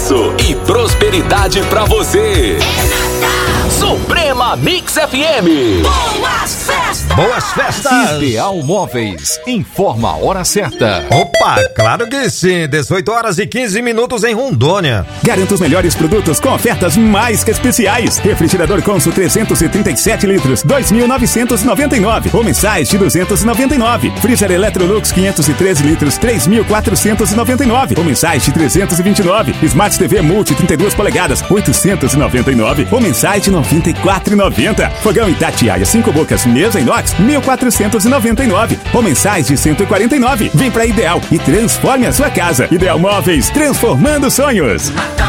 sucesso e prosperidade pra você. Suprema Mix FM. Boas festas! Boas festas! Ideal Móveis informa a hora certa. Opa, claro que sim, 18 horas e 15 minutos em Rondônia. Garanta os melhores produtos com ofertas mais que especiais. Refrigerador Consul 337 litros, 2.999. Ou mensais de 299. Freezer Electrolux 513 litros, 3.499. Ou mensais de 329. Smart TV Multi 32 polegadas, 899. Ou mensais de 94,90. Fogão Itatiaia 5 bocas, mesa inox, 1.499. Ou mensais de 149. Vem pra Ideal e transforme a sua casa. Ideal Móveis, transformando sonhos.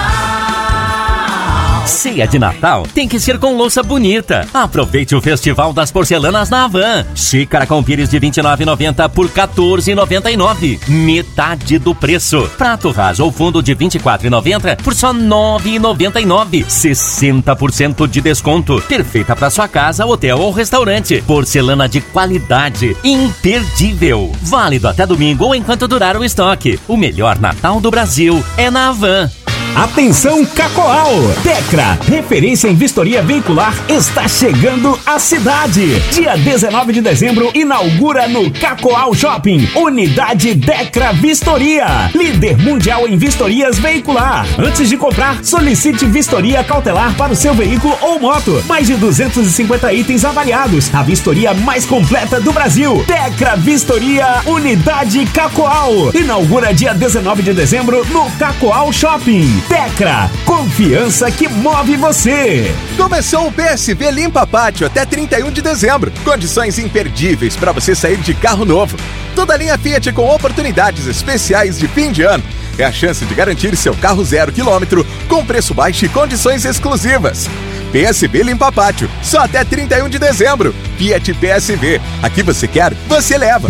Ceia de Natal tem que ser com louça bonita. Aproveite o Festival das Porcelanas na Havan. Xícara com pires de R$29,90 por R$14,99. Metade do preço. Prato raso ou fundo de R$24,90 por só R$9,99. 60% de desconto. Perfeita para sua casa, hotel ou restaurante. Porcelana de qualidade. Imperdível. Válido até domingo ou enquanto durar o estoque. O melhor Natal do Brasil é na Havan. Atenção Cacoal! Decra, referência em vistoria veicular, está chegando à cidade. Dia 19 de dezembro, inaugura no Cacoal Shopping, Unidade Decra Vistoria, líder mundial em vistorias veicular. Antes de comprar, solicite vistoria cautelar para o seu veículo ou moto. Mais de 250 itens avaliados. A vistoria mais completa do Brasil. Decra Vistoria, Unidade Cacoal. Inaugura dia 19 de dezembro no Cacoal Shopping. Decra, confiança que move você. Começou o PSV Limpa Pátio até 31 de dezembro. Condições imperdíveis para você sair de carro novo. Toda a linha Fiat com oportunidades especiais de fim de ano. É a chance de garantir seu carro 0 km com preço baixo e condições exclusivas. PSV Limpa Pátio, só até 31 de dezembro. Fiat PSV, aqui você quer, você leva.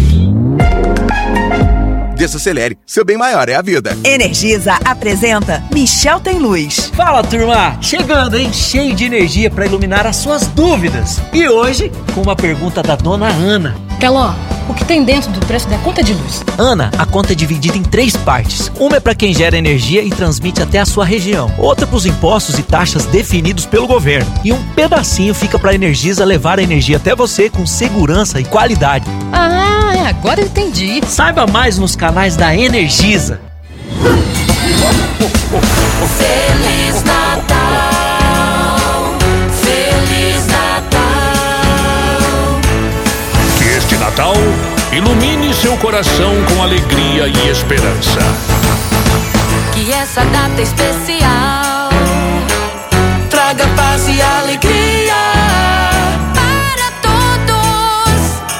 Desacelere, seu bem maior é a vida. Energisa apresenta Michel Tem Luz. Fala, turma! Chegando, hein? Cheio de energia para iluminar as suas dúvidas. E hoje, com uma pergunta da dona Ana. Teló, o que tem dentro do preço da conta de luz? Ana, a conta é dividida em 3 partes. Uma é para quem gera energia e transmite até a sua região. Outra para os impostos e taxas definidos pelo governo. E um pedacinho fica para a Energisa levar a energia até você com segurança e qualidade. Ah, agora eu entendi. Saiba mais nos canais da Energisa. Feliz Natal, Feliz Natal. Que este Natal ilumine seu coração com alegria e esperança. Que essa data especial traga paz e alegria para todos.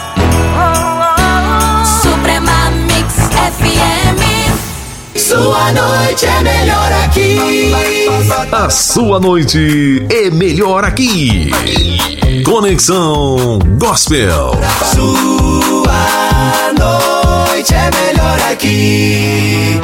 Suprema Mix FM. Sua noite é melhor aqui. A sua noite é melhor aqui. Conexão Gospel. Sua noite é melhor aqui.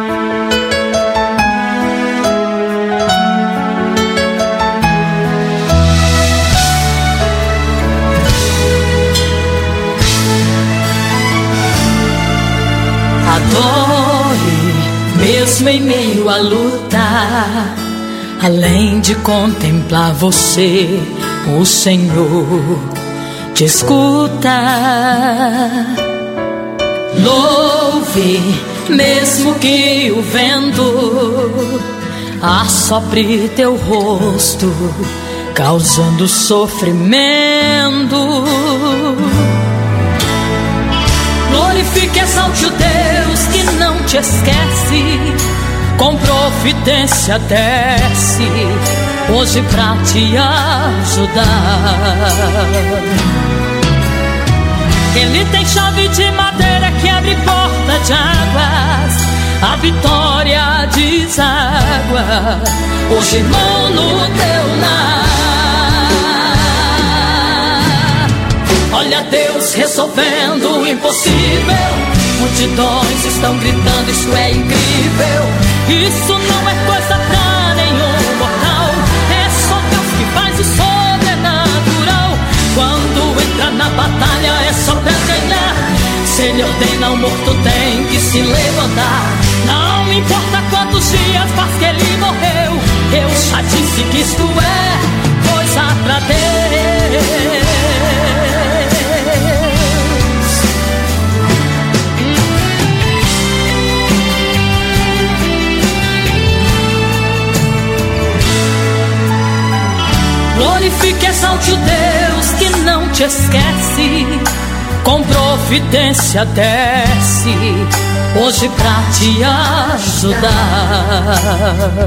Adore, mesmo em meio à luta, além de contemplar você, o Senhor te escuta. Louve, mesmo que o vento assopre teu rosto, causando sofrimento. Glorifique, exalte o Deus que não te esquece, com providência desce hoje pra te ajudar. Ele tem chave de madeira que abre porta de águas, a vitória deságua hoje, irmão, no teu lar. Olha Deus resolvendo o impossível. Multidões estão gritando, isso é incrível. Isso não é coisa pra nenhum mortal, é só Deus que faz o sobrenatural. Quando entra na batalha é só pra ganhar. Se Ele ordena, o morto tem que se levantar. Não importa quantos dias faz que ele morreu, eu já disse que isto é coisa pra Deus. Glorifique, exalte o Deus que não te esquece, com providência desce hoje pra te ajudar.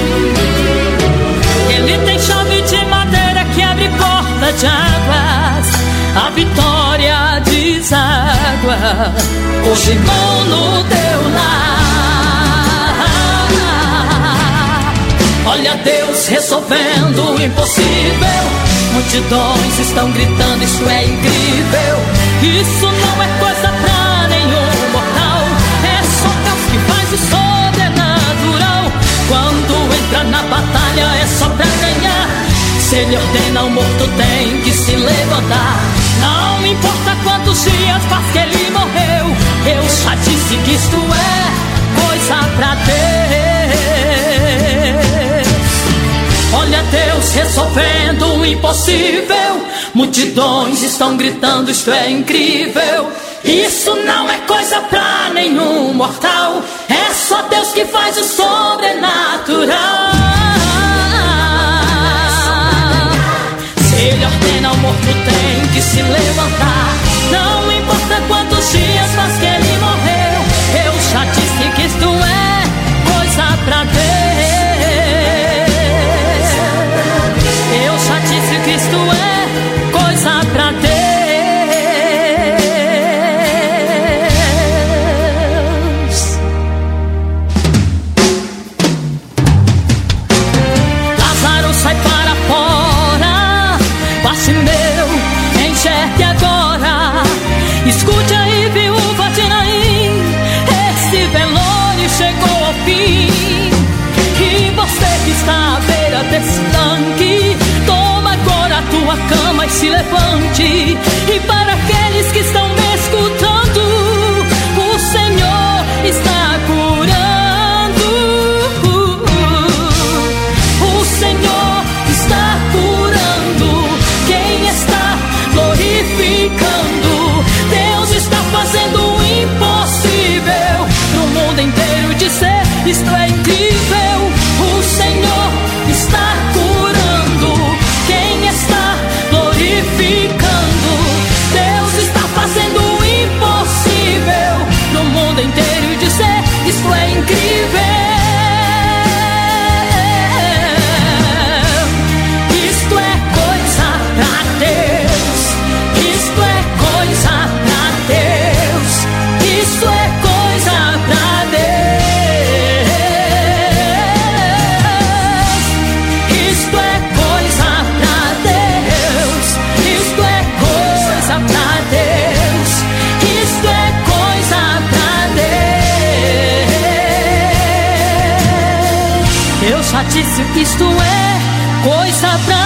Ele tem chave de madeira que abre porta de águas, a vitória deságua hoje mão no teu lar. Olha Deus resolvendo o impossível, multidões estão gritando, isso é incrível. Isso não é coisa pra nenhum mortal, é só Deus que faz o sobrenatural. Quando entra na batalha é só pra ganhar, se ele ordena o morto tem que se levantar. Não importa quantos dias faz que ele morreu, eu já disse que isto é coisa pra Deus. Olha Deus resolvendo o impossível, multidões estão gritando, isto é incrível. Isso não é coisa pra nenhum mortal, é só Deus que faz o sobrenatural. Se ele ordena o morto tem que se levantar. Não importa quantos dias faz que ele morreu, eu já disse que isto é coisa pra Deus. Eu já disse que isto é coisa pra Deus. Lázaro sai para fora, Bartimeu, enxergue agora. Escute aí, viúva de Naim, esse velório chegou ao fim. E você que está à beira desse tanque, toma agora a tua cama e se levante. E para aqueles que estão me escutando, o Senhor está curando. O Senhor está curando quem está glorificando. Deus está fazendo o impossível pro mundo inteiro dizer isto é incrível. O Senhor está curando quem está glorificando. Deus está fazendo o impossível no mundo inteiro dizer isto é incrível. Isto é coisa pra Deus. Isto é coisa pra Deus. Isto é coisa pra Deus. Isto é coisa pra Deus. Isto é coisa pra Deus. Isto é coisa pra Deus. Eu já disse que isto é coisa pra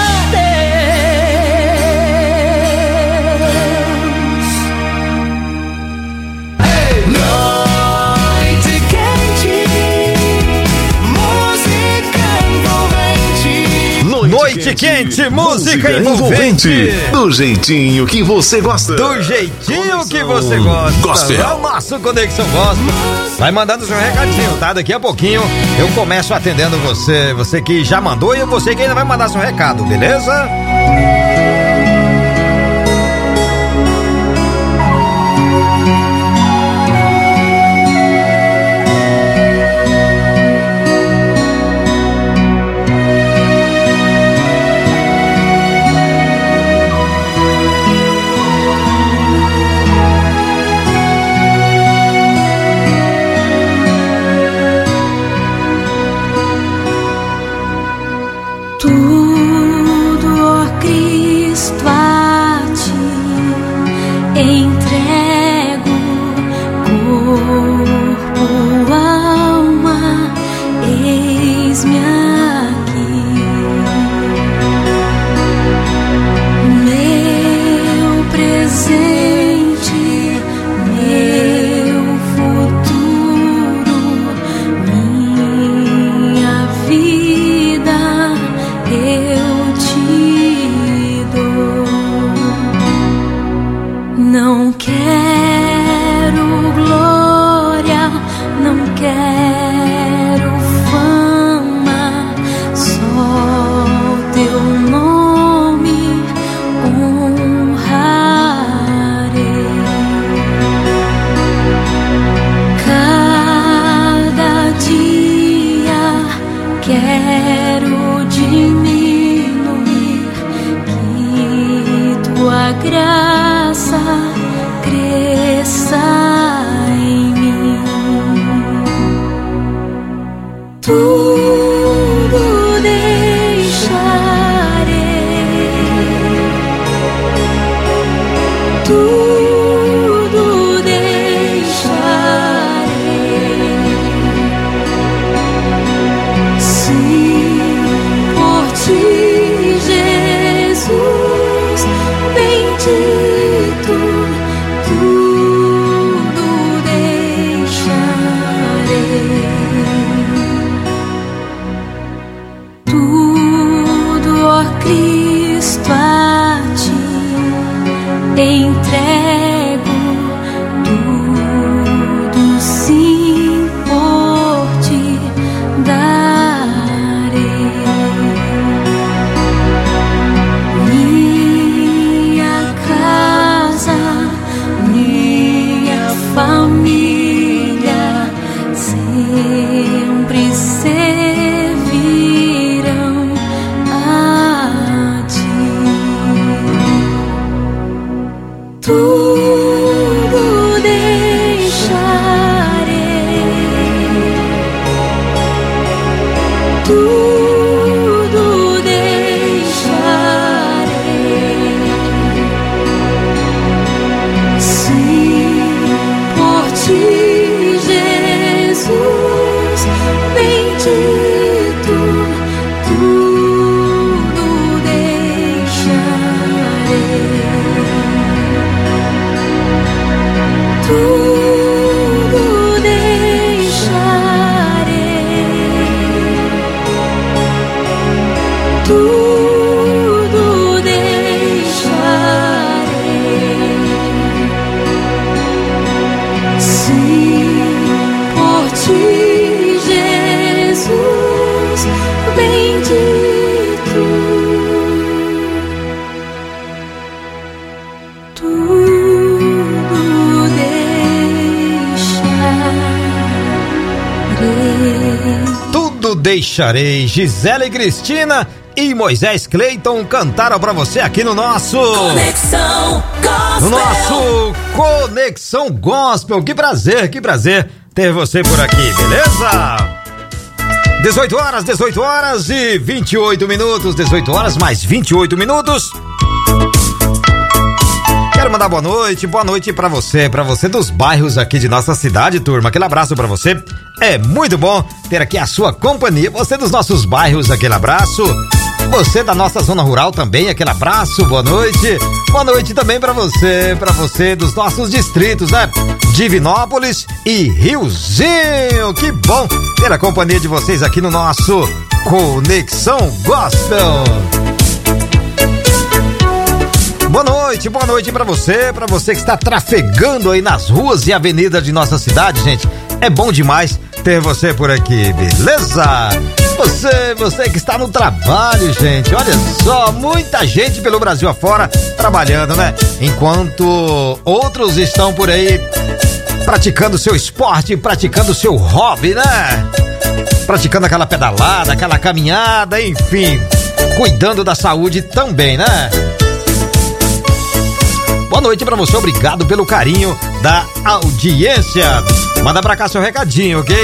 Deus. Noite quente, música envolvente. Noite quente, música envolvente. Do jeitinho que você gosta. Do jeitinho que você gosta. Gospel. É o nosso Conexão Gospel. Vai mandando seu recadinho, tá? Daqui a pouquinho eu começo atendendo você. Você que já mandou e você que ainda vai mandar seu recado, beleza? Tudo, ó Cristo, graça cresça em mim. Tudo deixarei, tudo deixarei. Sim, por ti, Jesus bendito, tudo deixarei. Tudo, ó Cristo, a ti entrego, tudo sim por ti darei. Minha casa, minha família sempre servirão a ti. Tudo deixarei, tudo deixarei. Sim, por ti, Jesus bendito, tudo deixarei. Tudo deixarei, tudo deixarei. Sim, por ti, Jesus bendito, tudo deixarei. Tudo deixarei. Gisele Cristina e Moisés Cleiton cantaram pra você aqui no nosso Conexão Gospel. no nosso Conexão Gospel. Que prazer ter você por aqui, beleza? 18 horas e 28 minutos, 18 horas mais 28 minutos. Quero mandar boa noite pra você dos bairros aqui de nossa cidade, turma. Aquele abraço pra você. É muito bom ter aqui a sua companhia. Você dos nossos bairros, aquele abraço. Você da nossa zona rural também, aquele abraço, boa noite. Boa noite também pra você dos nossos distritos, né? Divinópolis e Riozinho. Que bom ter a companhia de vocês aqui no nosso Conexão Gospel. Boa noite pra você que está trafegando aí nas ruas e avenidas de nossa cidade, gente. É bom demais ter você por aqui, beleza? Você que está no trabalho, gente, olha só, muita gente pelo Brasil afora trabalhando, né? Enquanto outros estão por aí praticando seu esporte, praticando seu hobby, né? Praticando aquela pedalada, aquela caminhada, enfim, cuidando da saúde também, né? Boa noite pra você, obrigado pelo carinho da audiência. Manda pra cá seu recadinho, ok?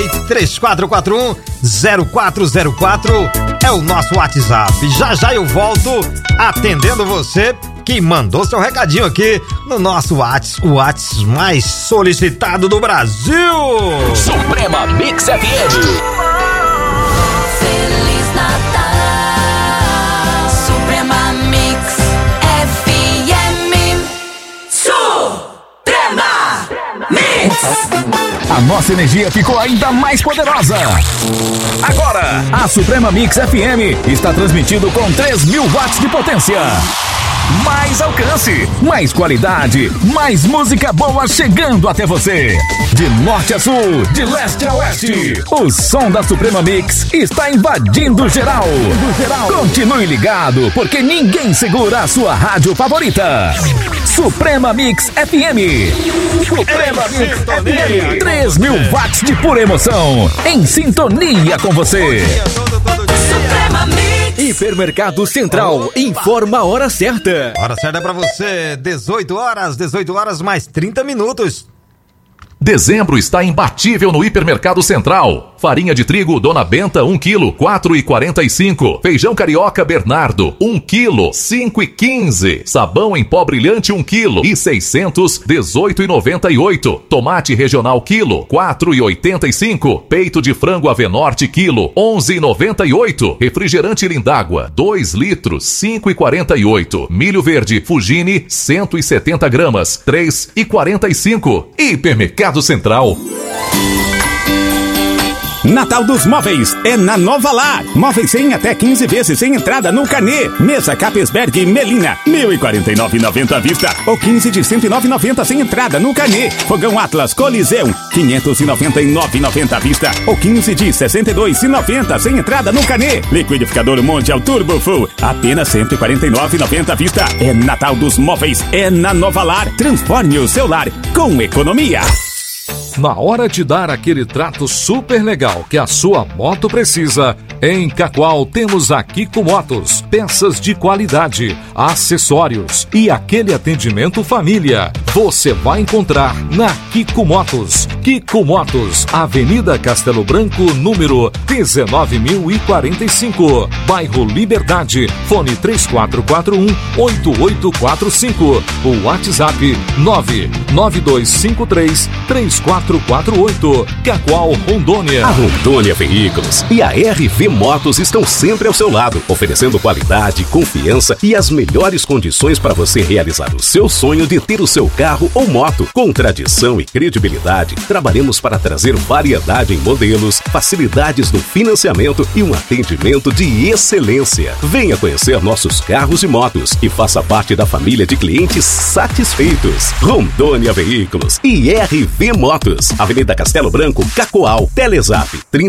3441-0404 é o nosso WhatsApp. Já eu volto atendendo você que mandou seu recadinho aqui no nosso WhatsApp, o WhatsApp mais solicitado do Brasil. Suprema Mix FM. Feliz Natal, Suprema Mix FM. Suprema Mix. A nossa energia ficou ainda mais poderosa. Agora, a Suprema Mix FM está transmitindo com 3.000 watts de potência. Mais alcance, mais qualidade, mais música boa chegando até você. De norte a sul, de leste a oeste, o som da Suprema Mix está invadindo geral. Continue ligado, porque ninguém segura a sua rádio favorita. Suprema Mix FM. Suprema Mix FM. 3.000 watts de pura emoção, em sintonia com você. Suprema Mix. Hipermercado Central informa a hora certa. Hora certa é pra você, 18 horas mais 30 minutos. Dezembro está imbatível no Hipermercado Central. Farinha de trigo Dona Benta 1 kg, 4,45. Feijão carioca Bernardo 1 kg, 5,15. Sabão em pó brilhante 1 kg e 600, 18,98. Tomate regional quilo, 4,85. Peito de frango Avenorte quilo, 11,98. Refrigerante Lindágua 2 litros, 5,48. Milho verde Fugini 170 gramas, 3,45. Hipermercado Central. Natal dos Móveis é na Nova Lar. Móveis em até 15 vezes sem entrada no carnê. Mesa Capesberg Melina, 1.049,90 à vista ou 15 de 109,90 sem entrada no carnê. Fogão Atlas Coliseum, 599,90 à vista ou 15 de 62,90 sem entrada no carnê. Liquidificador Mondial Turbo Full, apenas 149,90 à vista. É Natal dos Móveis, é na Nova Lar. Transforme o seu lar com economia. Na hora de dar aquele trato super legal que a sua moto precisa, em Cacoal temos a Kiko Motos, peças de qualidade, acessórios e aquele atendimento família. Você vai encontrar na Kiko Motos. Kiko Motos, Avenida Castelo Branco, número 19.045, bairro Liberdade, fone 3441-8845, o WhatsApp 99253-3448, Cacoal, Rondônia. A Rondônia Veículos e a RV Motos estão sempre ao seu lado, oferecendo qualidade, confiança e as melhores condições para você realizar o seu sonho de ter o seu carro ou moto. Com tradição e credibilidade, trabalhamos para trazer variedade em modelos, facilidades no financiamento e um atendimento de excelência. Venha conhecer nossos carros e motos e faça parte da família de clientes satisfeitos. Rondônia Veículos e RV Motos, Avenida Castelo Branco, Cacoal, Telezap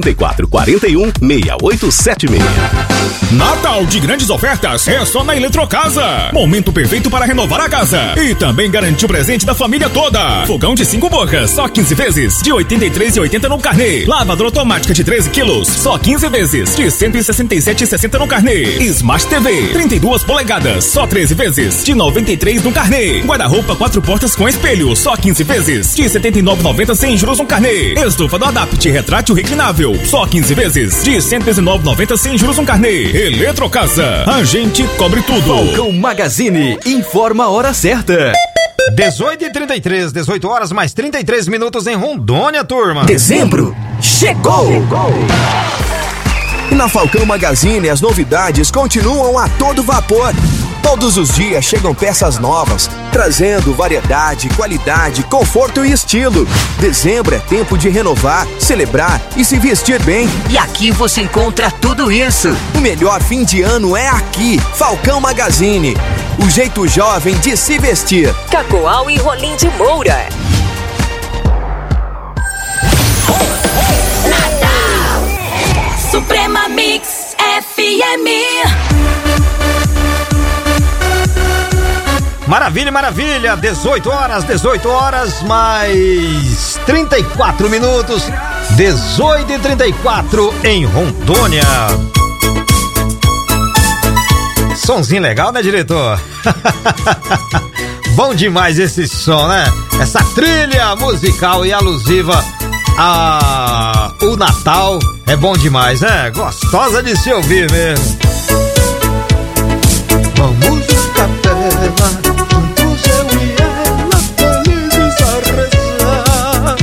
3441-6876. Natal de grandes ofertas é só na Eletrocasa. Momento perfeito para renovar a casa e também garantir o presente da família toda. Fogão de 5 bocas, só 15 vezes, de R$ 83,80 no carnê. Lavadora automática de 13 quilos, só 15 vezes, de R$ 167,60 no carnê. Smart TV, 32 polegadas, só 13 vezes, de R$ 93 no carnê. Guarda-roupa 4 portas com espelho, só 15 vezes, de R$ 79,90 sem juros no carnê. Estufa do Adapt retrátil reclinável, só 15 vezes, de R$ 119,90 sem juros no carnê. Eletrocasa, a gente cobre tudo. Falcão Magazine informa a hora certa. 18h33, 18 horas mais 33 minutos em Rondônia, turma. Dezembro chegou! E na Falcão Magazine as novidades continuam a todo vapor. Todos os dias chegam peças novas, trazendo variedade, qualidade, conforto e estilo. Dezembro é tempo de renovar, celebrar e se vestir bem. E aqui você encontra tudo isso. O melhor fim de ano é aqui, Falcão Magazine. O jeito jovem de se vestir. Cacoal e Rolim de Moura. Natal Suprema Mix FM. Maravilha, maravilha, 18 horas mais 34 minutos, 18h34 em Rondônia. Sonzinho legal, né, diretor? Bom demais esse som, né? Essa trilha musical e alusiva ao Natal é bom demais, né? Gostosa de se ouvir mesmo. Vamos capela. Eu e ela felizes a rezar.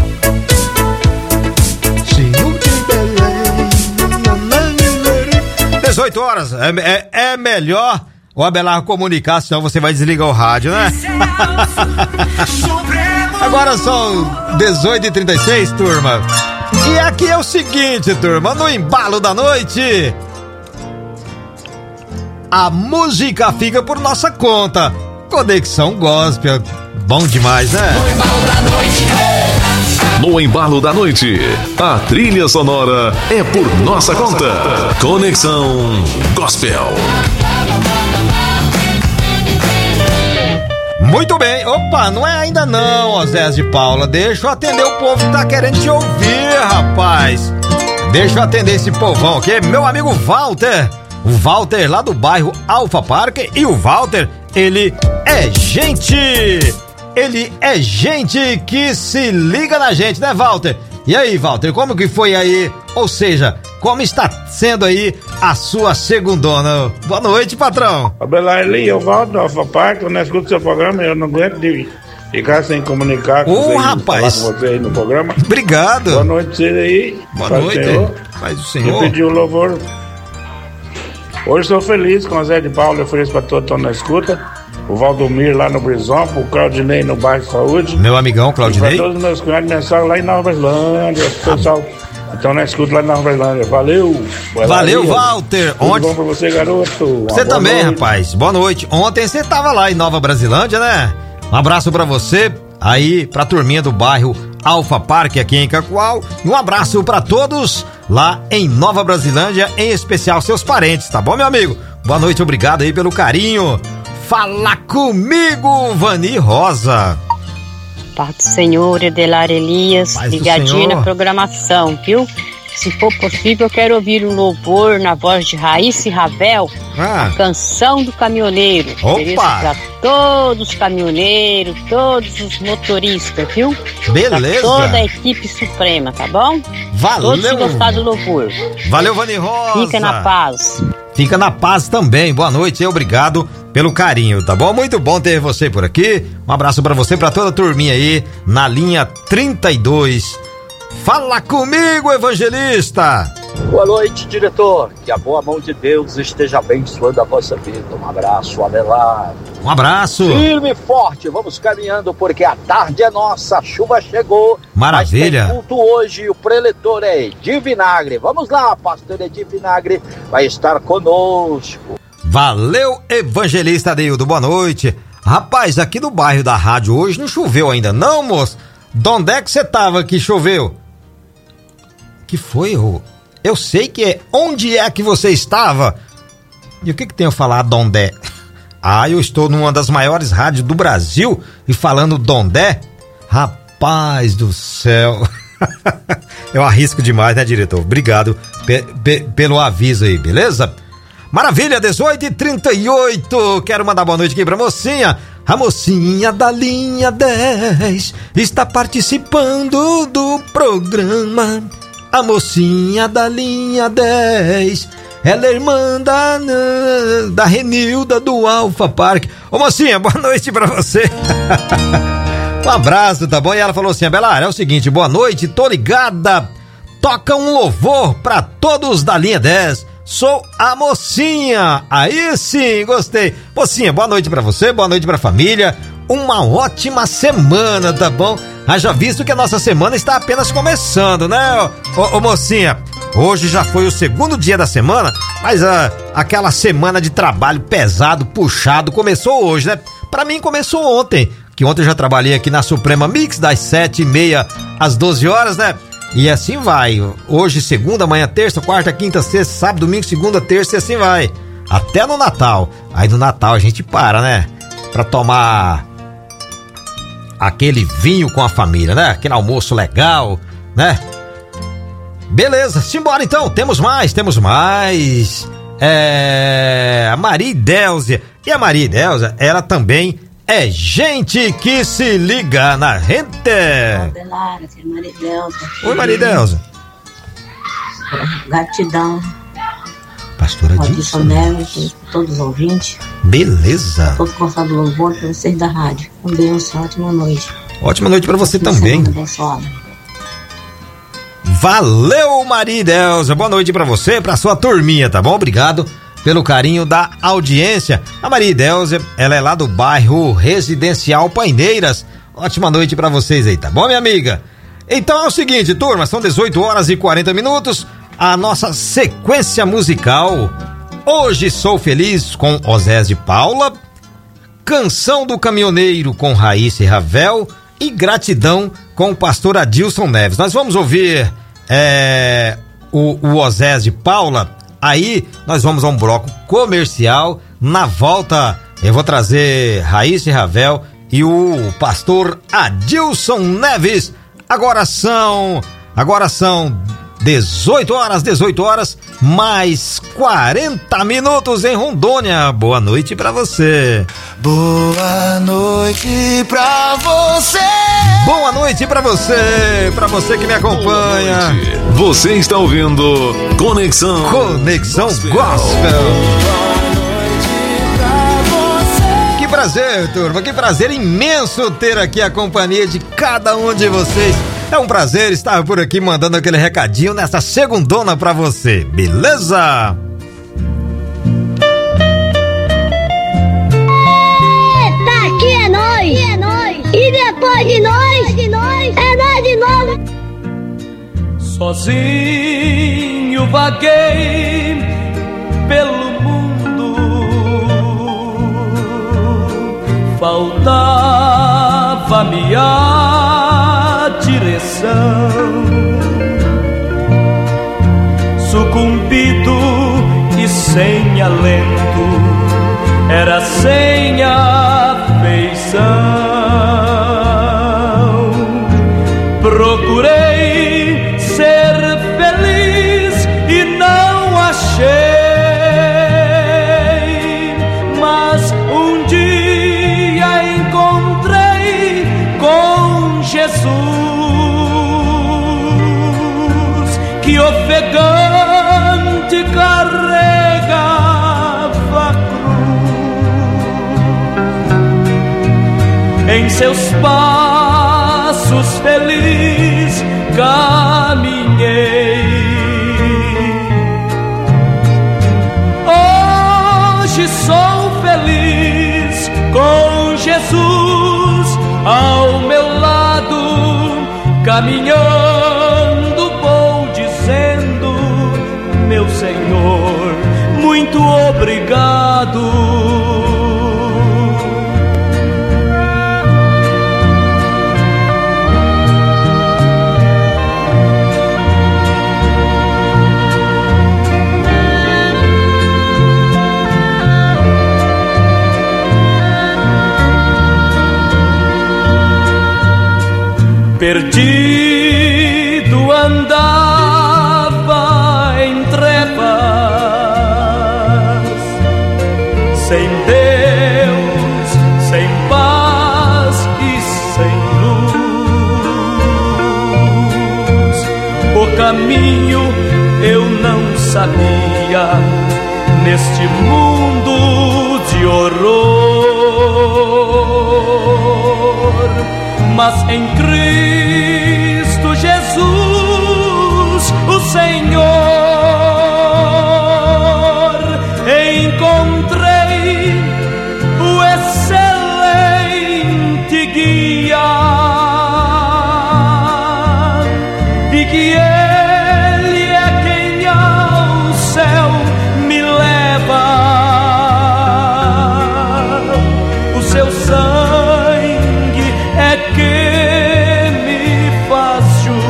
Senhor de Belém. 18 horas. É melhor o Abelardo comunicar, senão você vai desligar o rádio, né? Agora são 18h36, turma. E aqui é o seguinte, turma. No embalo da noite, a música fica por nossa conta. Conexão Gospel, bom demais, né? No embalo da noite, a trilha sonora é por nossa conta. Conexão Gospel. Muito bem, opa, não é ainda não, Osés de Paula. Deixa eu atender o povo que tá querendo te ouvir, rapaz. Deixa eu atender esse povão aqui, meu amigo Walter. O Walter lá do bairro Alfa Parque. E o Walter, ele é gente que se liga na gente, né, Walter? E aí, Walter, como que foi aí? Ou seja, como está sendo aí a sua segundona? Boa noite, patrão. Abelali, eu volto do Alfa Parque, eu não escuto seu programa, eu não aguento de ficar sem comunicar com vocês, rapaz. Falar com você aí no programa. Obrigado. Boa noite, você aí. Boa noite. Faz o senhor. Eu pedi o louvor. Hoje estou feliz com o Zé de Paulo, eu ofereço para todos que estão na escuta. O Valdomir lá no Brisompo, o Claudinei no bairro Saúde. Meu amigão Claudinei. E para todos os meus cunhados mensagens lá em Nova Berlândia. Pessoal, então na escuta lá em Nova Berlândia. Valeu. Valeu, Walter. Tudo bom pra você, garoto. Você também, rapaz. Boa noite. Ontem você tava lá em Nova Brasilândia, né? Um abraço pra você, aí pra turminha do bairro Alfa Parque aqui em Cacoal. E um abraço pra todos lá em Nova Brasilândia, em especial seus parentes, tá bom, meu amigo? Boa noite, obrigado aí pelo carinho. Fala comigo, Vani Rosa. Paz do Senhor, Edelar Elias, ligadinho na programação, viu? Se for possível, eu quero ouvir um louvor na voz de Raíssa e Ravel, a canção do caminhoneiro. Opa! Para todos os caminhoneiros, todos os motoristas, viu? Beleza. Pra toda a equipe suprema, tá bom? Valeu. Todos que gostaram do louvor. Valeu, Vani Rosa. Fica na paz. Fica na paz também. Boa noite e obrigado pelo carinho, tá bom? Muito bom ter você por aqui. Um abraço pra você, pra toda a turminha aí na linha 32. Fala comigo, evangelista! Boa noite, diretor. Que a boa mão de Deus esteja abençoando a vossa vida. Um abraço, Abelar. Um abraço. Firme e forte, vamos caminhando porque a tarde é nossa, a chuva chegou. Maravilha. Mas tem culto hoje, o preletor é Edi Vinagre. Vamos lá, pastor Edi Vinagre vai estar conosco. Valeu, evangelista Adeildo, boa noite. Rapaz, aqui no bairro da rádio hoje não choveu ainda não, moço? De onde é que você tava que choveu? Que foi, ô? Eu sei que é. Onde é que você estava? E o que tem a falar, Dondé? Ah, eu estou numa das maiores rádios do Brasil e falando Dondé? Rapaz do céu. Eu arrisco demais, né, diretor? Obrigado pelo aviso aí, beleza? Maravilha, 18h38. Quero mandar boa noite aqui pra mocinha. A mocinha da linha 10 está participando do programa. A mocinha da linha 10, ela é irmã da Renilda do Alfa Parque. Ô mocinha, boa noite pra você. Um abraço, tá bom? E ela falou assim, Abelar, é o seguinte, boa noite, tô ligada. Toca um louvor pra todos da linha 10. Sou a mocinha. Aí sim, gostei. Mocinha, boa noite pra você, boa noite pra família. Uma ótima semana, tá bom? Haja visto que a nossa semana está apenas começando, né, ô mocinha? Hoje já foi o segundo dia da semana, mas aquela semana de trabalho pesado, puxado, começou hoje, né? Pra mim começou ontem, que ontem eu já trabalhei aqui na Suprema Mix, das 7h30 às 12 horas, né? E assim vai. Hoje, segunda, amanhã, terça, quarta, quinta, sexta, sábado, domingo, segunda, terça e assim vai. Até no Natal. Aí no Natal a gente para, né? Pra tomar aquele vinho com a família, né? Aquele almoço legal, né? Beleza, simbora então. Temos mais. A Maria Idéusia. E a Maria Idéusia, ela também é gente que se liga na gente. Oi, Maria Idéusia. Gratidão. Pastora Dilson Neves, todos os ouvintes. Beleza. Todo gostado do louvor para vocês da rádio. Um beijo, ótima noite. Ótima noite pra você também. Valeu, Maria Idéusia. Boa noite pra você, pra sua turminha, tá bom? Obrigado pelo carinho da audiência. A Maria Idéusia, ela é lá do bairro Residencial Paineiras. Ótima noite pra vocês aí, tá bom, minha amiga? Então é o seguinte, turma, são 18h40. A nossa sequência musical. Hoje Sou Feliz com Osés de Paula, Canção do Caminhoneiro com Raíssa e Ravel e Gratidão com o pastor Adilson Neves. Nós vamos ouvir o Osés de Paula. Aí nós vamos a um bloco comercial. Na volta eu vou trazer Raíssa e Ravel e o pastor Adilson Neves. Agora são 18 horas, mais 40 minutos em Rondônia. Boa noite pra você. Boa noite pra você. Boa noite pra você que me acompanha. Você está ouvindo Conexão Gospel. Que prazer, turma, que prazer imenso ter aqui a companhia de cada um de vocês. É um prazer estar por aqui mandando aquele recadinho nessa segundona pra você, beleza? Eita, aqui é nós, e depois de nós, é nós de novo. Sozinho vaguei pelo mundo, faltava-me a direção, sucumbido e sem alento, era sem afeição. Procurei ser feliz e não achei, mas um dia encontrei com Jesus, que ofegante carregava a cruz. Em seus passos feliz caminhei. Hoje sou feliz com Jesus ao meu lado, caminhando vou dizendo: meu Senhor, muito obrigado. Perdido andava em trevas, sem Deus, sem paz e sem luz. O caminho eu não sabia neste mundo de horror, mas em Cristo Jesus, o Senhor, encontrei o excelente guia, e que Ele é quem ao céu me leva. O seu sangue é que me faz jus.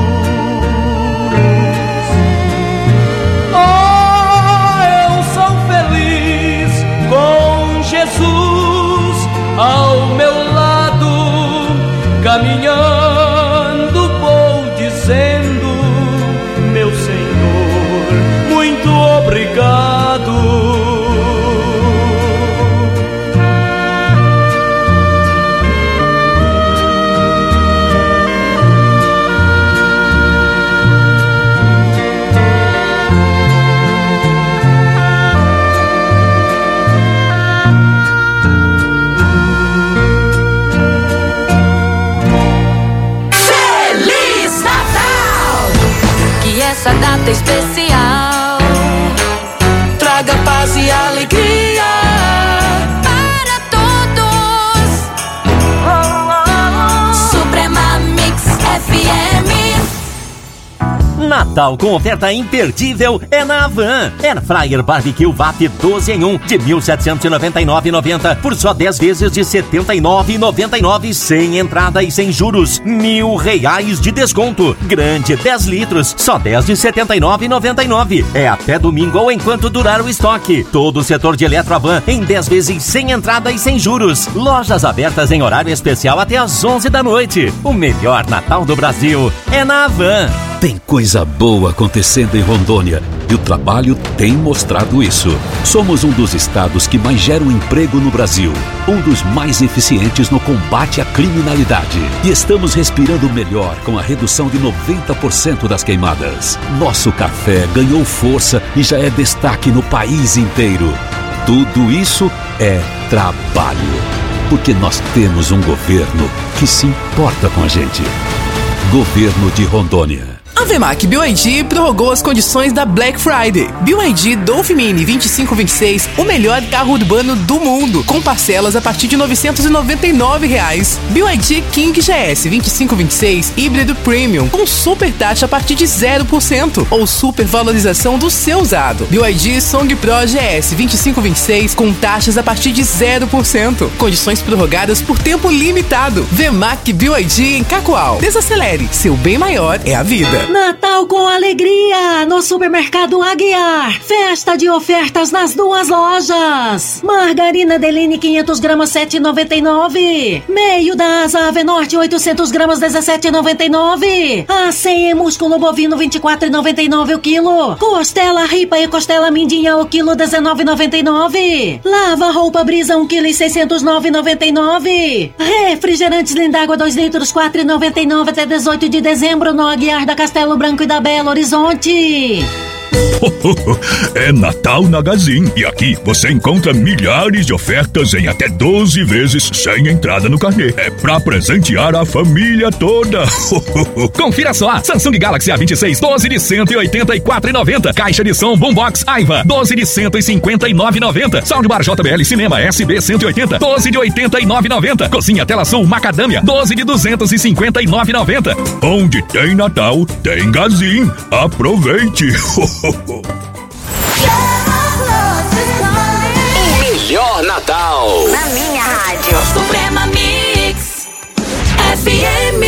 Oh, eu sou feliz com Jesus ao meu lado, caminhando vou dizendo: meu Senhor, muito obrigado. Essa data especial traga paz e alegria para todos. Suprema Mix FM. Natal com oferta imperdível é na Havan. Air Fryer Barbecue VAP 12 em 1 de R$ 1.799,90 por só 10 vezes de R$ 79,99 sem entrada e sem juros. R$1.000 de desconto. Grande 10 litros, só 10 de R$ 79,99. É até domingo ou enquanto durar o estoque. Todo o setor de Eletrohavan em 10 vezes sem entrada e sem juros. Lojas abertas em horário especial até às 11 da noite. O melhor Natal do Brasil é na Havan. Tem coisa boa acontecendo em Rondônia e o trabalho tem mostrado isso. Somos um dos estados que mais geram emprego no Brasil, um dos mais eficientes no combate à criminalidade. E estamos respirando melhor com a redução de 90% das queimadas. Nosso café ganhou força e já é destaque no país inteiro. Tudo isso é trabalho, porque nós temos um governo que se importa com a gente. Governo de Rondônia. A Vemac BYD prorrogou as condições da Black Friday. BYD Dolphin Mini 2526, o melhor carro urbano do mundo, com parcelas a partir de R$ 999. BYD King GS 2526, híbrido premium, com super taxa a partir de 0% ou super valorização do seu usado. BYD Song Pro GS 2526, com taxas a partir de 0%. Condições prorrogadas por tempo limitado. Vemac BYD em Cacoal. Desacelere, seu bem maior é a vida. Natal com alegria no Supermercado Aguiar. Festa de ofertas nas duas lojas. Margarina Deline 500 gramas 7,99. Meio da Asa Ave Norte 800 gramas 17,99. ACM músculo bovino 24,99 o quilo. Costela ripa e costela mindinha o quilo 19,99. Lava roupa brisa 1 quilo e 609,99. Refrigerantes Lindágua 2 litros 4,99 até 18 de dezembro no Aguiar da Castelo Branco e da Belo Horizonte. É Natal na Gazin e aqui você encontra milhares de ofertas em até 12 vezes sem entrada no carnê. É pra presentear a família toda. Confira só, Samsung Galaxy A26 12 de 184,90. Caixa de som Boombox Aiva 12 de 159,90. Soundbar JBL Cinema SB 180 12 de 89,90. Cozinha Tela Sul Macadâmia 12 de 259,90. Onde tem Natal, tem Gazin. Aproveite. O melhor Natal na minha rádio. Suprema Mix FM.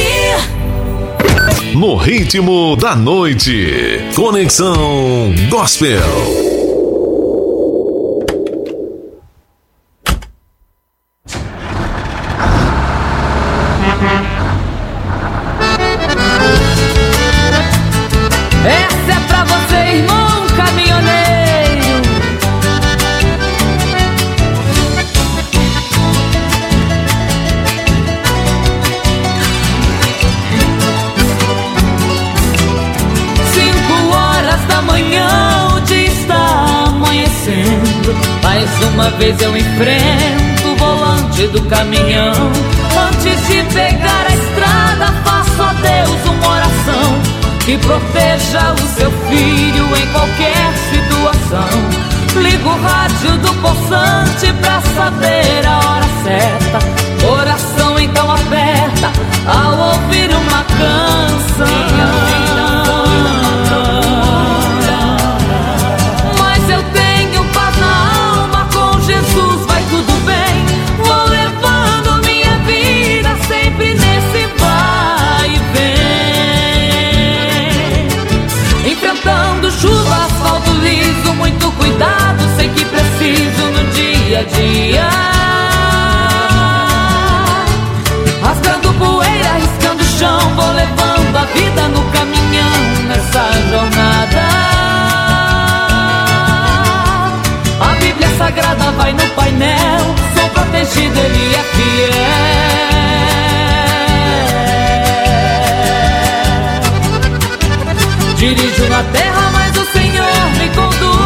No ritmo da noite. Conexão Gospel. Essa é pra você, irmão caminhoneiro. O dia está amanhecendo. Mais uma vez eu enfrento o volante do caminhão. Antes de pegar a estrada, faço a Deus uma oração que proteja o seu filho em qualquer situação. Ligo o rádio do poçante pra saber a hora certa. Coração então aperta ao ouvir uma canção. Sei que preciso no dia a dia. Rasgando poeira, riscando chão, vou levando a vida no caminhão nessa jornada. A Bíblia Sagrada vai no painel, sou protegido, Ele é fiel. Dirijo na terra, mas o Senhor me conduz.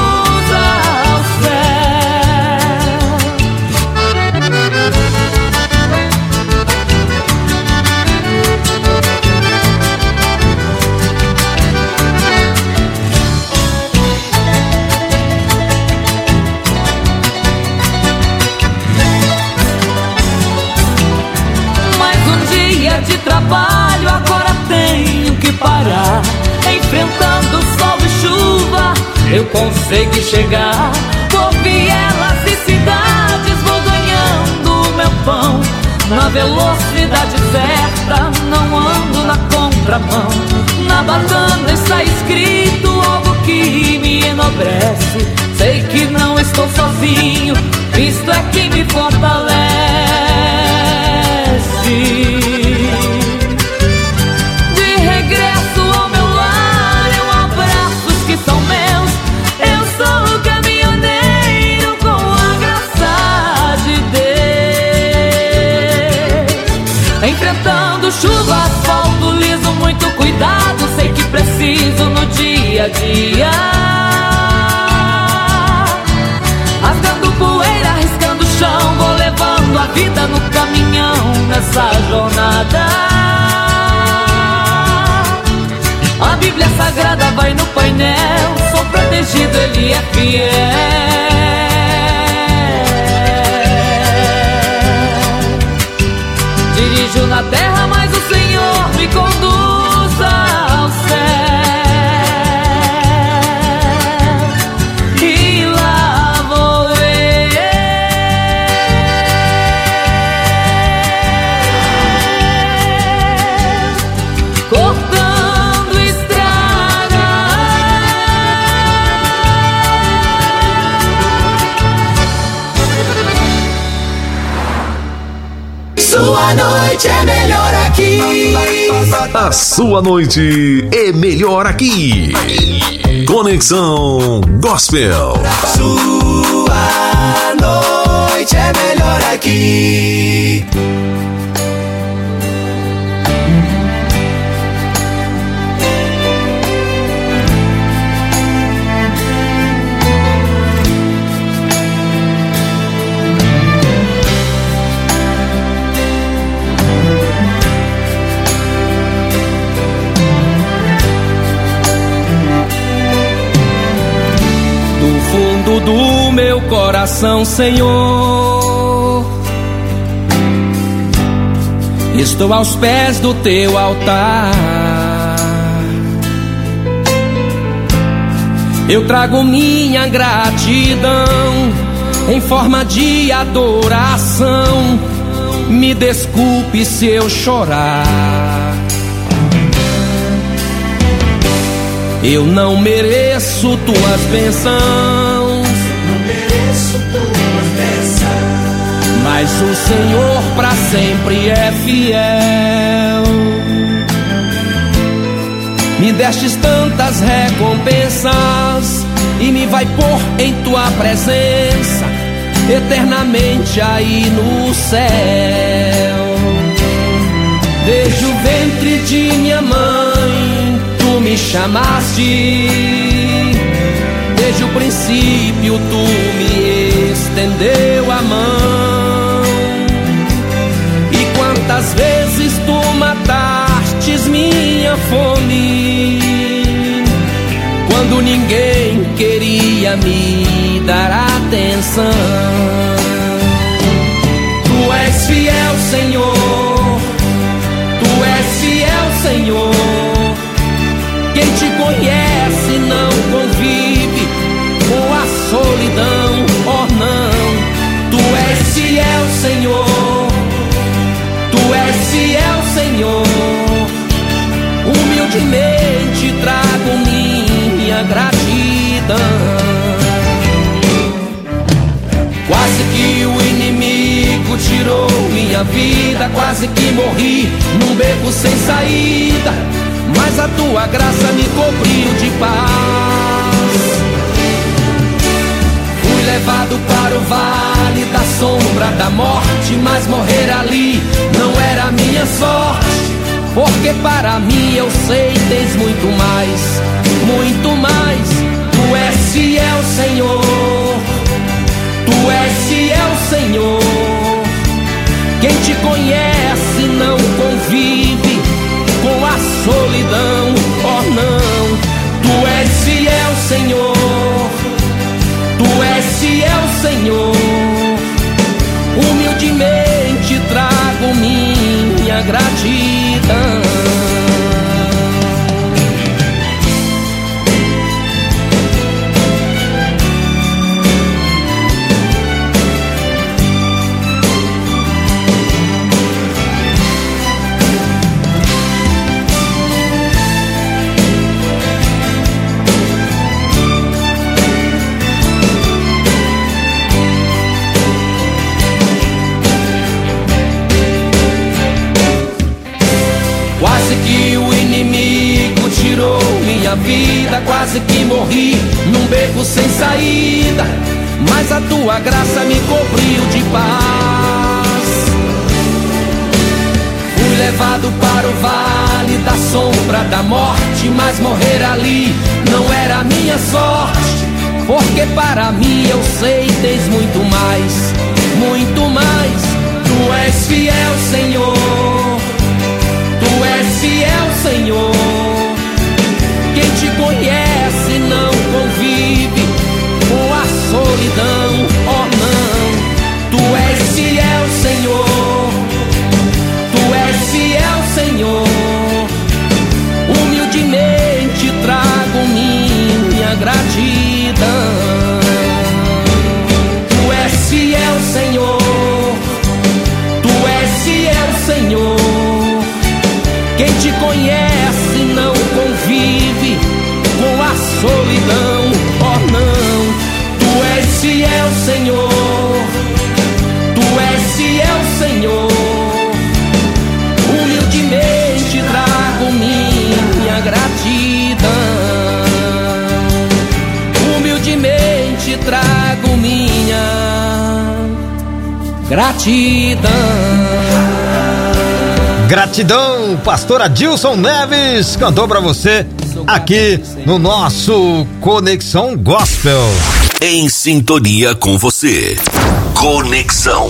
De trabalho agora tenho que parar. Enfrentando sol e chuva eu consigo chegar. Por vielas e cidades vou ganhando o meu pão. Na velocidade certa, não ando na contramão. Na batanda está escrito algo que me enobrece. Sei que não estou sozinho, Cristo é quem me fortalece. De regresso ao meu lar, Enfrentando chuva, asfalto liso, muito cuidado, sei que preciso no dia a dia. Rasgando poeira, arriscando o chão, vou levando a vida no caminhão nessa jornada. A Bíblia Sagrada vai no painel, sou protegido, Ele é fiel. Dirijo na terra, mas o Senhor me conduz ao céu. E lá vou eu, cortando estrada. Sua noite é melhor aqui. A sua noite é melhor aqui. Conexão Gospel. Sua noite é melhor aqui. Do meu coração, Senhor, estou aos pés do teu altar. Eu trago minha gratidão em forma de adoração. Me desculpe se eu chorar. Eu não mereço tuas bênçãos, mas o Senhor pra sempre é fiel. Me destes tantas recompensas e me vai pôr em tua presença eternamente aí no céu. Desde o ventre de minha mãe tu me chamaste, desde o princípio tu me estendeu a mão. E quantas vezes tu matastes minha fome, quando ninguém queria me dar atenção. Tu és fiel, Senhor, tu és fiel, Senhor. Quem te conhece não convive com a solidão, oh não. Tu és fiel, Senhor, tu és fiel, Senhor. Humildemente trago minha gratidão. Quase que o inimigo tirou minha vida, quase que morri num beco sem saída, mas a tua graça me cobriu de paz. Fui levado para o vale da sombra da morte, mas morrer ali não era minha sorte, porque para mim eu sei tens muito mais, muito mais. Tu és fiel, Senhor, tu és fiel, Senhor. Quem te conhece não convive com a solidão, oh não. Tu és fiel, Senhor, tu és fiel, Senhor. Humildemente trago minha gratidão. Vida, quase que morri num beco sem saída, mas a tua graça me cobriu de paz. levado para o vale da sombra da morte, mas morrer ali não era minha sorte, porque para mim eu sei tens muito mais, muito mais. Tu és fiel, Senhor, tu és fiel, Senhor. Quem te conhece não convive com a solidão, oh não. Tu és fiel, Senhor, tu és fiel, Senhor. Humildemente trago minha gratidão. Tu és fiel, Senhor, tu és fiel, Senhor. Quem te conhece não convive com a solidão, oh não. Tu és fiel, Senhor, tu és fiel, Senhor. Humildemente trago minha gratidão. Humildemente trago minha gratidão. Gratidão, pastor Adilson Neves cantou pra você aqui no nosso Conexão Gospel. Em sintonia com você. Conexão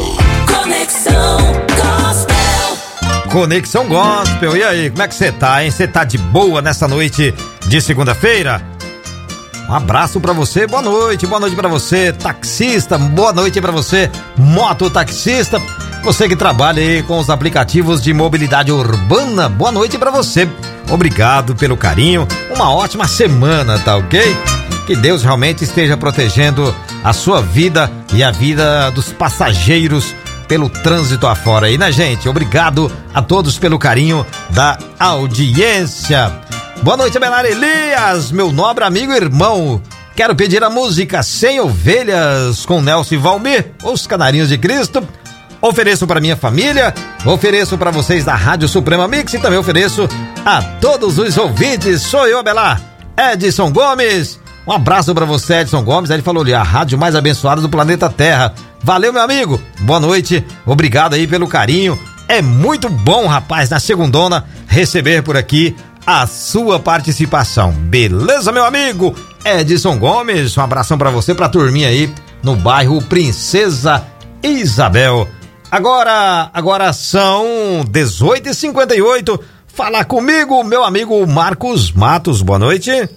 Gospel. Conexão Gospel. E aí, como é que você tá, hein? Você tá de boa nessa noite de segunda-feira? Um abraço pra você, boa noite pra você, taxista, boa noite pra você, mototaxista, você que trabalha aí com os aplicativos de mobilidade urbana, boa noite pra você, obrigado pelo carinho, uma ótima semana, tá ok? Que Deus realmente esteja protegendo a sua vida e a vida dos passageiros pelo trânsito afora aí, né, gente? Obrigado a todos pelo carinho da audiência. Boa noite, Abelar Elias, meu nobre amigo e irmão. Quero pedir a música Sem Ovelhas com Nelson e Valmir, os Canarinhos de Cristo. Ofereço para minha família, ofereço para vocês da Rádio Suprema Mix e também ofereço a todos os ouvintes. Sou eu, Abelar, Edson Gomes. Um abraço para você, Edson Gomes. Ele falou ali, a rádio mais abençoada do planeta Terra. Valeu, meu amigo. Boa noite. Obrigado aí pelo carinho. É muito bom, rapaz, na segundona, receber por aqui a sua participação. Beleza, meu amigo? Edson Gomes, um abração pra você, pra turminha aí no bairro Princesa Isabel. Agora são 18h58. Fala comigo, meu amigo Marcos Matos. Boa noite.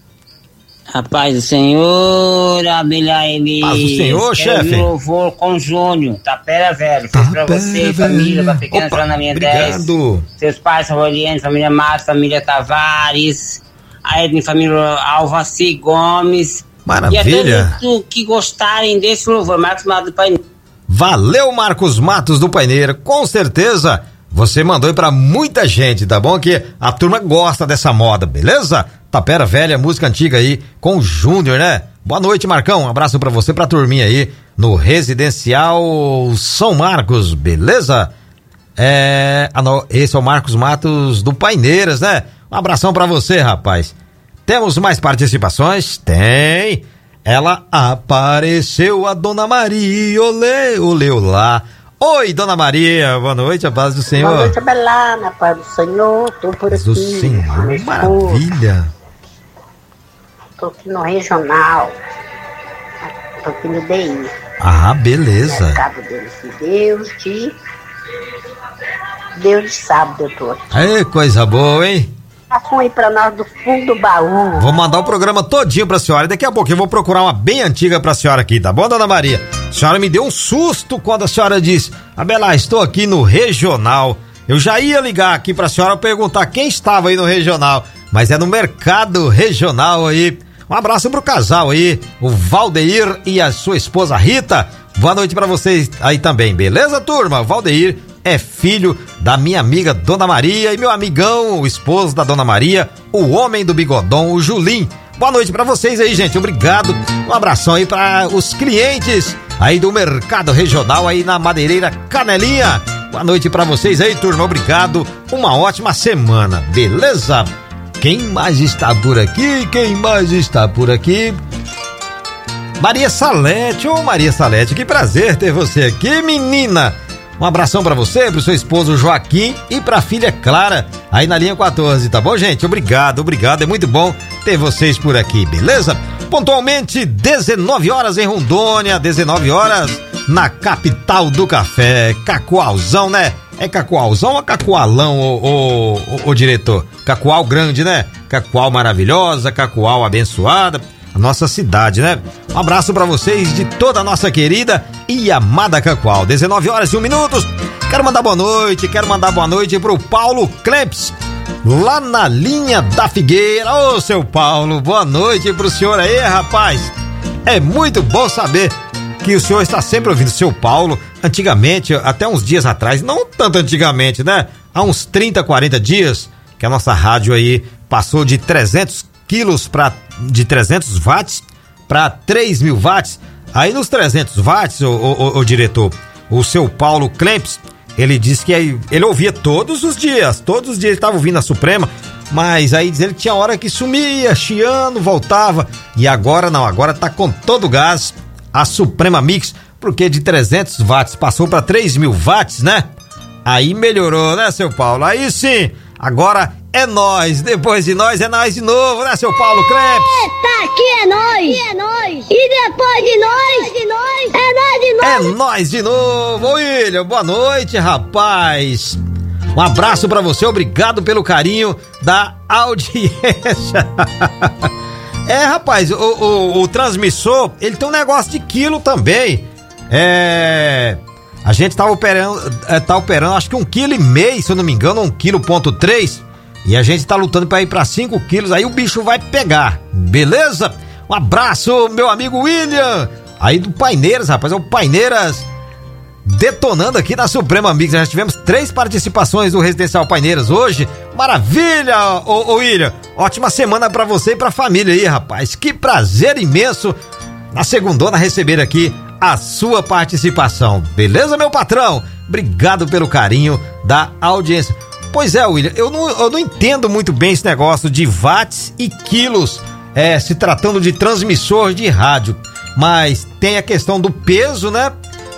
Rapaz do Senhor, Abilaime. Paz do Senhor, chefe. Louvor com Júnior, Tapera Velho. Fiz pra você, família, pra pequena Joana Mendes. Seus pais, Roliane, família Matos, família Tavares. A Edna, família Alvaci Gomes. Maravilha. E a todos que gostarem desse louvor, Marcos Matos do Paineira. Valeu, Marcos Matos do Paineira. Com certeza, você mandou aí pra muita gente, tá bom? Que a turma gosta dessa moda, beleza? Tapera Velha, música antiga aí com o Júnior, né? Boa noite, Marcão. Um abraço pra você, pra turminha aí no Residencial São Marcos, beleza? Esse é o Marcos Matos do Paineiras, né? Um abração pra você, rapaz. Temos mais participações? Tem. Ela apareceu, a Dona Maria, olê, olê, olá. Oi, Dona Maria, boa noite, a paz do Senhor. Boa noite, Abelana, paz do Senhor, tô por aqui. Do Senhor, maravilha. Tô aqui no regional, tô aqui no DI. Ah, beleza. Mercado deles de Deus de sábado eu tô aqui. Ei, coisa boa, hein? Passam aí pra nós do fundo do baú. Vou mandar o programa todinho pra senhora e daqui a pouquinho eu vou procurar uma bem antiga pra senhora aqui, tá bom, Dona Maria? A senhora me deu um susto quando a senhora disse: Abelá, estou aqui no regional. Eu já ia ligar aqui pra senhora perguntar quem estava aí no regional, mas é no mercado regional aí. Um abraço pro casal aí, o Valdeir e a sua esposa Rita. Boa noite pra vocês aí também, beleza, turma? Valdeir é filho da minha amiga Dona Maria e meu amigão, o esposo da Dona Maria, o homem do bigodão, o Julim. Boa noite pra vocês aí, gente, obrigado. Um abração aí pra os clientes aí do mercado regional aí na Madeireira Canelinha. Boa noite pra vocês aí, turma, obrigado. Uma ótima semana, beleza? Quem mais está por aqui? Quem mais está por aqui? Maria Salete, ô Maria Salete, que prazer ter você aqui, menina. Um abração pra você, pro seu esposo Joaquim e pra filha Clara, aí na linha 14, tá bom, gente? Obrigado, é muito bom ter vocês por aqui, beleza? Pontualmente, 19 horas em Rondônia, 19 horas na capital do café, Cacoalzão, né? É Cacoalzão ou Cacoalão, ô diretor? Cacoal grande, né? Cacoal maravilhosa, Cacoal abençoada, a nossa cidade, né? Um abraço pra vocês de toda a nossa querida e amada Cacoal. 19 horas e 1 minuto. Quero mandar boa noite pro Paulo Klemps, lá na linha da Figueira. Ô, seu Paulo, boa noite pro senhor aí, rapaz. É muito bom saber que o senhor está sempre ouvindo. Seu Paulo, antigamente, até uns dias atrás, não tanto antigamente, né? Há uns 30, 40 dias, que a nossa rádio aí passou de 300 quilos de 300 watts para 3.000 watts. Aí nos 300 watts, o diretor, o seu Paulo Klemps, ele disse que ele ouvia todos os dias ele estava ouvindo a Suprema, mas aí diz ele que tinha hora que sumia, chiando, voltava, e agora não, agora tá com todo o gás a Suprema Mix, porque de 300 watts passou para 3.000 watts, né? Aí melhorou, né, seu Paulo? Aí sim, agora é nós, depois de nós é nós de novo, né, seu Paulo Klemps? Eita, aqui é nós, e depois de nós, é nós de novo. É nós de novo. Ô, William, boa noite, rapaz. Um abraço pra você, obrigado pelo carinho da audiência. É, rapaz, o transmissor, ele tem um negócio de quilo também. A gente tá operando acho que 1,5 kg, se eu não me engano, 1,3 kg. E a gente tá lutando pra ir pra 5 quilos, aí o bicho vai pegar, beleza? Um abraço, meu amigo William, aí do Paineiras, rapaz, é o Paineiras detonando aqui na Suprema Mix. Já tivemos 3 participações do Residencial Paineiras hoje, maravilha, ô William, ótima semana pra você e pra família aí, rapaz, que prazer imenso na segundona receber aqui a sua participação, beleza, meu patrão? Obrigado pelo carinho da audiência. Pois é, William, eu não entendo muito bem esse negócio de watts e quilos, se tratando de transmissor de rádio, mas tem a questão do peso, né?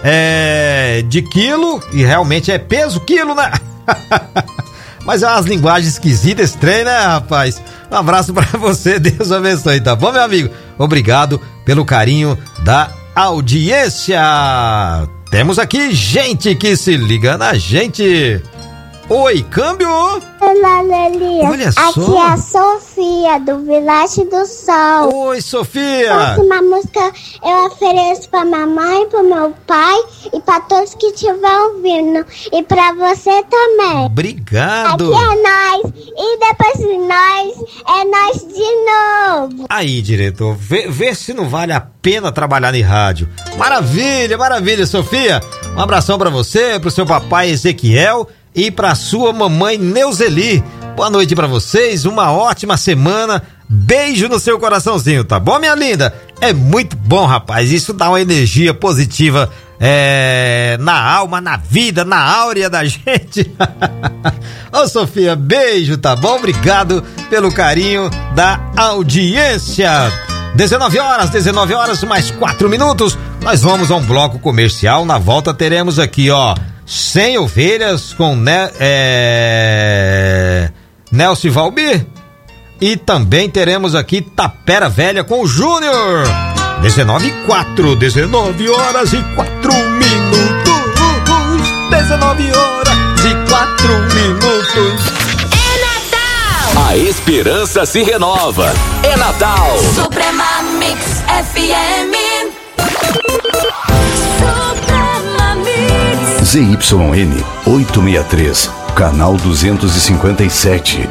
De quilo, e realmente é peso, quilo, né? Mas é umas linguagens esquisitas, esse trem, né, rapaz? Um abraço pra você, Deus abençoe, tá bom, meu amigo? Obrigado pelo carinho da audiência. Temos aqui gente que se liga na gente. Oi, câmbio! Olá, Lelias. Olha só. Aqui é a Sofia, do Village do Sol. Oi, Sofia. Próxima música eu ofereço pra mamãe, pro meu pai e pra todos que estiver ouvindo. E pra você também. Obrigado. Aqui é nós. E depois de nós, é nós de novo. Aí, diretor, vê se não vale a pena trabalhar em rádio. Maravilha, maravilha, Sofia. Um abração pra você, pro seu papai Ezequiel e pra sua mamãe Neuzeli. Boa noite pra vocês, uma ótima semana. Beijo no seu coraçãozinho, tá bom, minha linda? É muito bom, rapaz, isso dá uma energia positiva na alma, na vida, na áurea da gente. Ô, Sofia, beijo, tá bom? Obrigado pelo carinho da audiência. 19 horas mais 4 minutos. Nós vamos a um bloco comercial. Na volta teremos aqui, ó, 100 ovelhas com Nelson Valmir. E também teremos aqui Tapera Velha com o Júnior. 19 horas e 4 minutos. 19 horas e 4 minutos. É Natal! A esperança se renova. É Natal! Suprema Mix FM. Suprema Mix. ZYN 863, canal 257,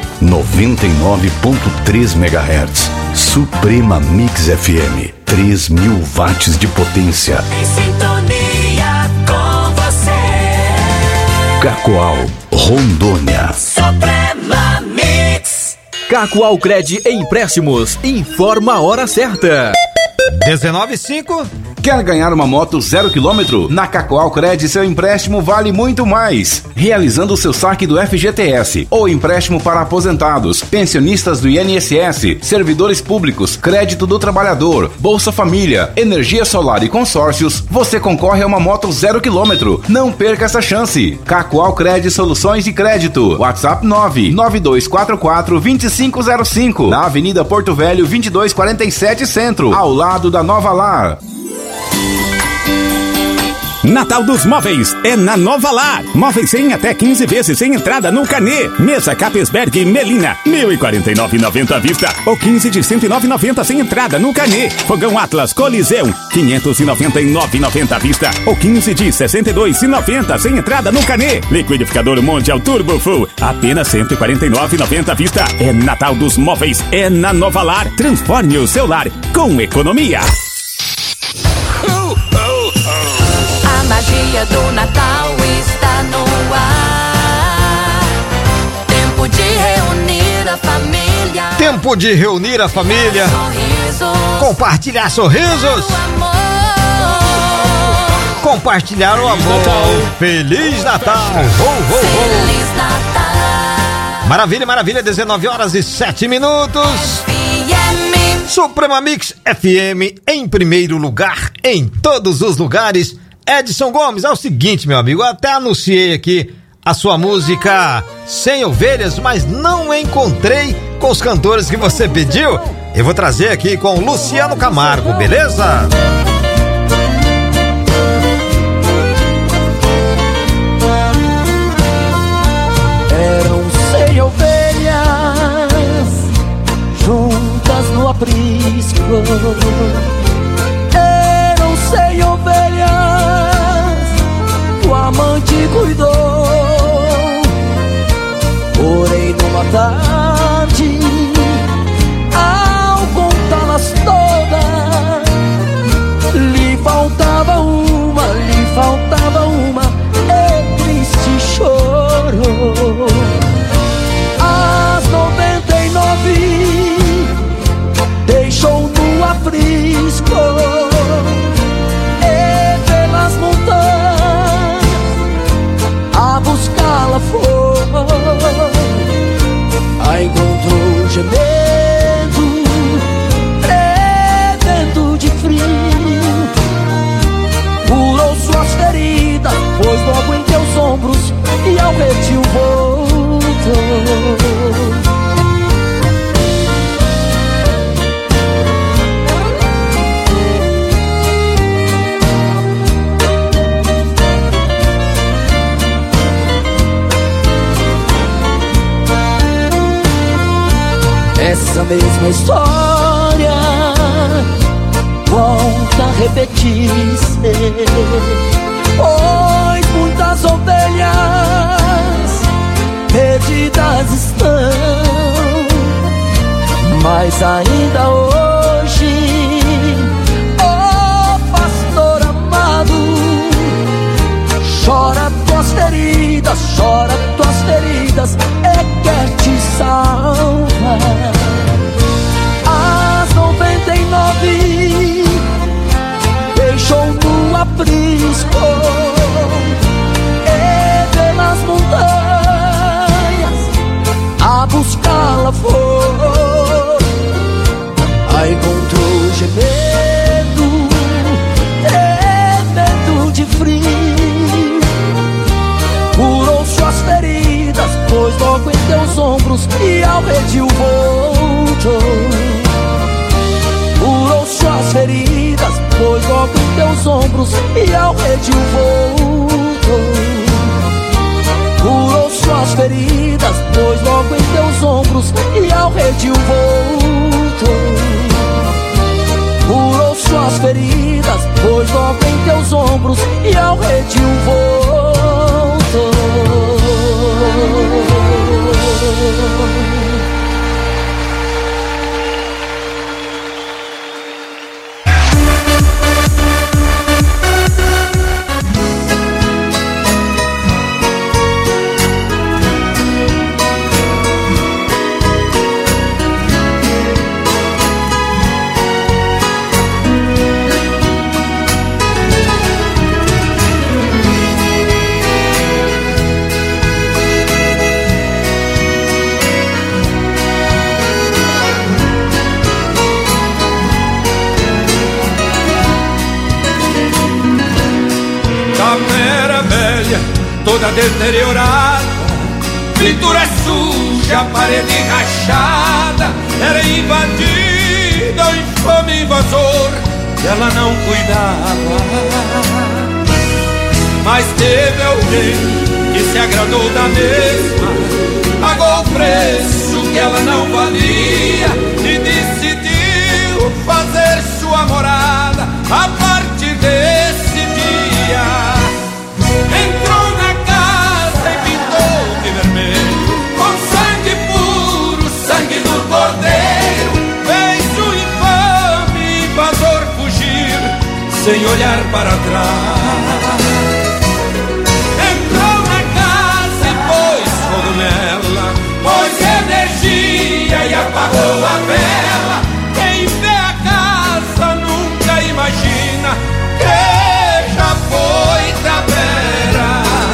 99.3 MHz. Suprema Mix FM, 3.000 watts de potência. Em sintonia com você. Cacoal, Rondônia. Suprema Mix. Cacoal Cred Empréstimos informa a hora certa. 19,5. Quer ganhar uma moto 0 km? Na Cacoal Cred, seu empréstimo vale muito mais. Realizando o seu saque do FGTS ou empréstimo para aposentados, pensionistas do INSS, servidores públicos, crédito do trabalhador, Bolsa Família, energia solar e consórcios, você concorre a uma moto 0 km. Não perca essa chance. Cacoal Cred Soluções de Crédito. WhatsApp 99244-2505. Na Avenida Porto Velho, 2247 Centro, ao lado da Nova Lar. Natal dos Móveis é na Nova Lar. Móveis sem até 15 vezes sem entrada no carnê. Mesa Capesberg Melina, 1.049,90 à vista ou 15 de 109,90 sem entrada no carnê. Fogão Atlas Coliseu, 599,90 à vista ou 15 de 62,90 sem entrada no carnê. Liquidificador Mondial Turbo Full, apenas 149,90 à vista. É Natal dos Móveis, é na Nova Lar. Transforme o seu lar com economia. A magia do Natal está no ar. Tempo de reunir a família. Tempo de reunir a família. Compartilhar sorrisos. Compartilhar o amor. Feliz Natal. Feliz Natal. Maravilha, maravilha. 19h07. Suprema Mix FM em primeiro lugar, em todos os lugares. Edson Gomes, é o seguinte, meu amigo, eu até anunciei aqui a sua música Sem Ovelhas, mas não encontrei com os cantores que você pediu. Eu vou trazer aqui com o Luciano Camargo, beleza? Eram 100 ovelhas juntas no aprisco. Eram 100 ovelhas, o amante cuidou. Porém numa tarde, ao contá-las todas, lhe faltava uma, e triste chorou. As 99 deixou no aprisco, e pelas montanhas a buscá-la foi. A encontrou gemendo, tremendo de frio. Curou suas feridas, pôs logo em teus ombros e ao redil voltou. Essa mesma história volta a repetir-se, pois muitas ovelhas perdidas estão, mas ainda hoje, ó pastor amado, chora tuas feridas, é quer te salvar. As 99 deixou no aprisco, e pelas montanhas a buscá-la foi. A encontrou gemendo, tremendo de frio. Curou suas feridas, pôs logo em teus ombros e ao redil voltou. Curou suas feridas, pôs logo em teus ombros e ao redil voltou. Curou suas feridas, pôs logo em teus ombros e ao redil voltou. Curou suas feridas, pôs logo em teus ombros e ao redil voltou. pintura suja, parede rachada, era invadida, o infame invasor, que ela não cuidava. Mas teve alguém que se agradou da mesma, pagou o preço que ela não valia e decidiu fazer sua morada a partir desse dia. Entrou na casa e pintou de vermelho, com sangue puro, sangue do cordeiro. Fez o infame invasor fugir sem olhar para trás. Entrou na casa e pôs fogo nela, pôs energia e apagou a vela. Quem vê a casa nunca imagina que já foi tapera.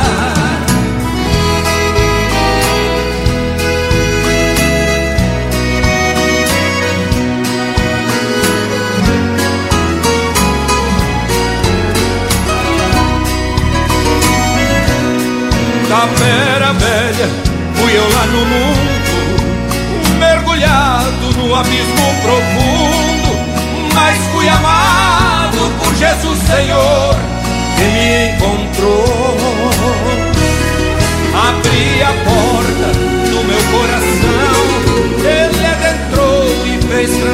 Tapera velha, fui eu lá no mundo, mergulhado no abismo profundo, mas fui amado por Jesus Senhor, que me encontrou. Abri a porta do meu coração